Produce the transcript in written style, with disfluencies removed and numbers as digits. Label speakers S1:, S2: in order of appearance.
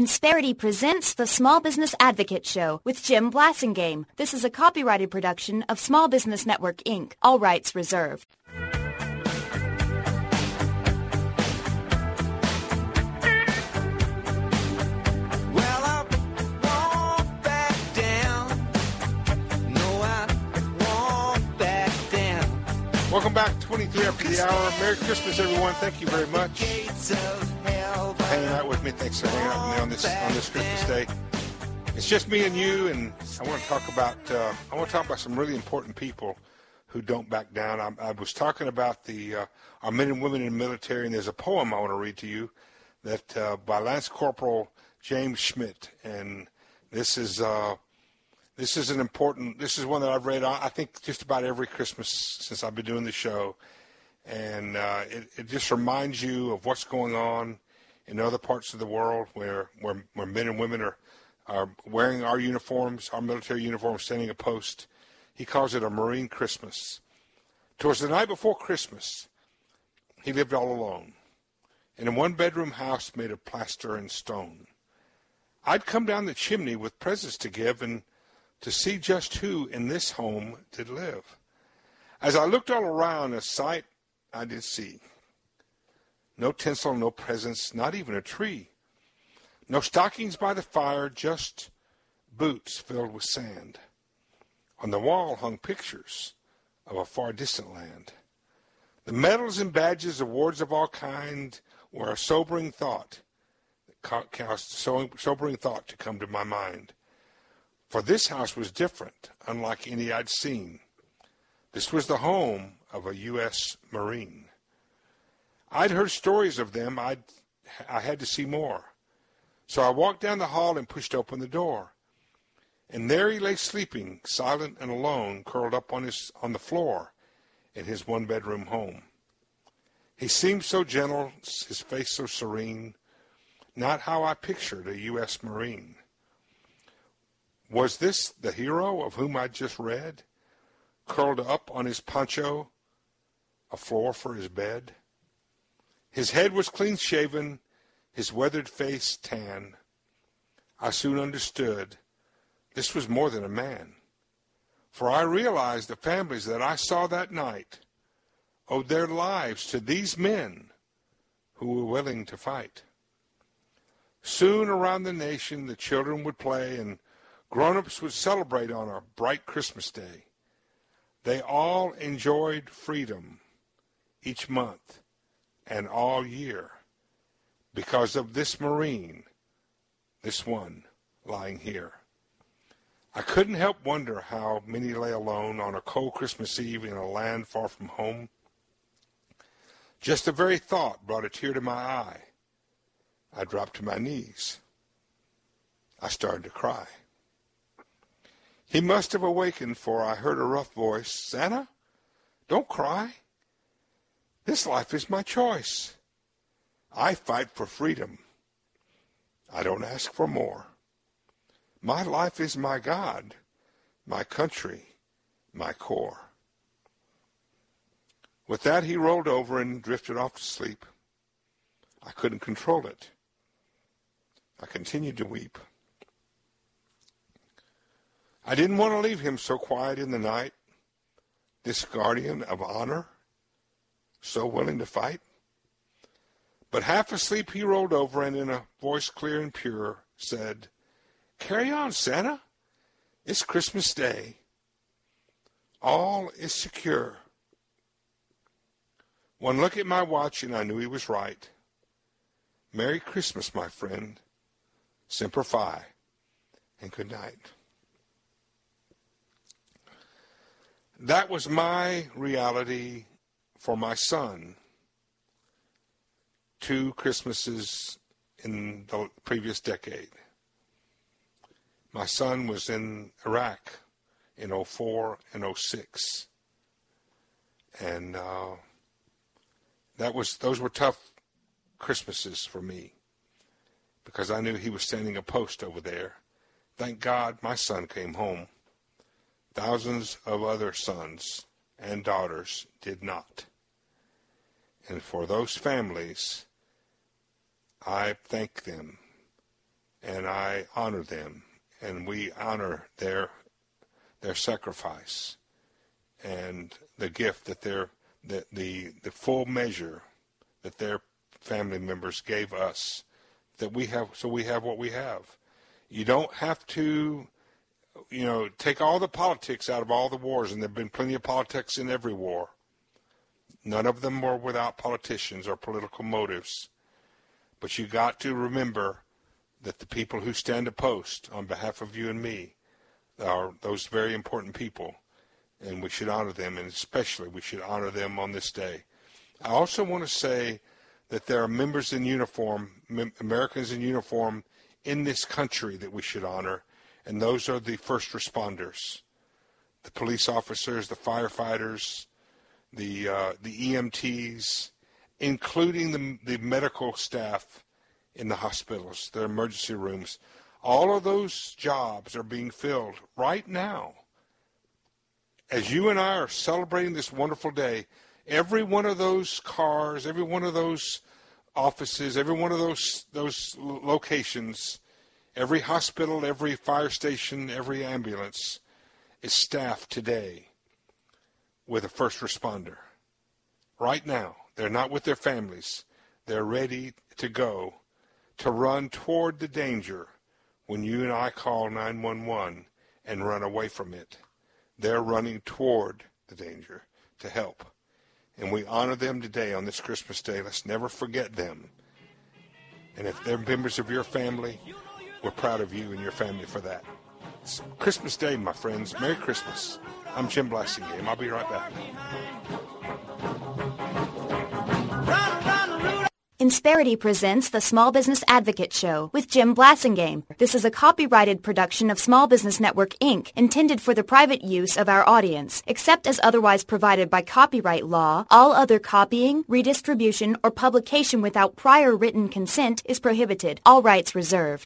S1: Insperity presents the Small Business Advocate Show with Jim Blasingame. This is a copyrighted production of Small Business Network, Inc. All rights reserved.
S2: Welcome back, 23 after the hour. Merry Christmas, everyone. Thank you very much for hanging out with me. Thanks for hanging out with me on this Christmas day. It's just me and you, and I want to talk about some really important people who don't back down. I was talking about our men and women in the military, and there's a poem I want to read to you that by Lance Corporal James Schmidt, and this is one that I've read, I think, just about every Christmas since I've been doing the show. And it just reminds you of what's going on in other parts of the world where men and women are wearing our uniforms, our military uniforms, standing a post. He calls it a Marine Christmas. Towards the night before Christmas, he lived all alone in a one-bedroom house made of plaster and stone. I'd come down the chimney with presents to give and to see just who in this home did live. As I looked all around, a sight I did see. No tinsel, no presents, not even a tree. No stockings by the fire, just boots filled with sand. On the wall hung pictures of a far distant land. The medals and badges, awards of all kind, were a sobering thought that caused sobering thought to come to my mind. For this house was different, unlike any I'd seen. This was the home of a U.S. Marine. I'd heard stories of them. I had to see more. So I walked down the hall and pushed open the door. And there he lay sleeping, silent and alone, curled up on the floor in his one-bedroom home. He seemed so gentle, his face so serene, not how I pictured a U.S. Marine. Was this the hero of whom I'd just read, curled up on his poncho, a floor for his bed? His head was clean-shaven, his weathered face tan. I soon understood this was more than a man, for I realized the families that I saw that night owed their lives to these men who were willing to fight. Soon around the nation the children would play and grown-ups would celebrate on a bright Christmas day. They all enjoyed freedom each month and all year because of this Marine, this one lying here. I couldn't help wonder how many lay alone on a cold Christmas Eve in a land far from home. Just the very thought brought a tear to my eye. I dropped to my knees. I started to cry. He must have awakened, for I heard a rough voice, "Santa, don't cry. This life is my choice. I fight for freedom. I don't ask for more. My life is my God, my country, my core." With that, he rolled over and drifted off to sleep. I couldn't control it. I continued to weep. I didn't want to leave him so quiet in the night, this guardian of honor, so willing to fight. But half asleep he rolled over and in a voice clear and pure said, "Carry on, Santa. It's Christmas Day. All is secure." One look at my watch and I knew he was right. Merry Christmas, my friend. Semper Fi, and good night. That was my reality for my son 2 Christmases in the previous decade. My son was in Iraq in 2004 and 2006. And those were tough Christmases for me because I knew he was standing a post over there. Thank God my son came home. Thousands of other sons and daughters did not. And for those families, I thank them and I honor them, and we honor their sacrifice and the gift that the full measure that their family members gave us, that we have, so we have what we have. You don't have to, take all the politics out of all the wars, and there have been plenty of politics in every war. None of them were without politicians or political motives. But you got to remember that the people who stand a post on behalf of you and me are those very important people, and we should honor them, and especially we should honor them on this day. I also want to say that there are members in uniform, Americans in uniform in this country that we should honor, and those are the first responders, the police officers, the firefighters, the EMTs, including the medical staff in the hospitals, the emergency rooms. All of those jobs are being filled right now. As you and I are celebrating this wonderful day, every one of those cars, every one of those offices, every one of those locations, every hospital, every fire station, every ambulance is staffed today with a first responder. Right now, they're not with their families. They're ready to go, to run toward the danger when you and I call 911 and run away from it. They're running toward the danger to help. And we honor them today on this Christmas Day. Let's never forget them. And if they're members of your family, we're proud of you and your family for that. It's Christmas Day, my friends. Merry Christmas. I'm Jim Blassingame. I'll be right back.
S1: Insperity presents the Small Business Advocate Show with Jim Blassingame. This is a copyrighted production of Small Business Network, Inc., intended for the private use of our audience. Except as otherwise provided by copyright law, all other copying, redistribution, or publication without prior written consent is prohibited. All rights reserved.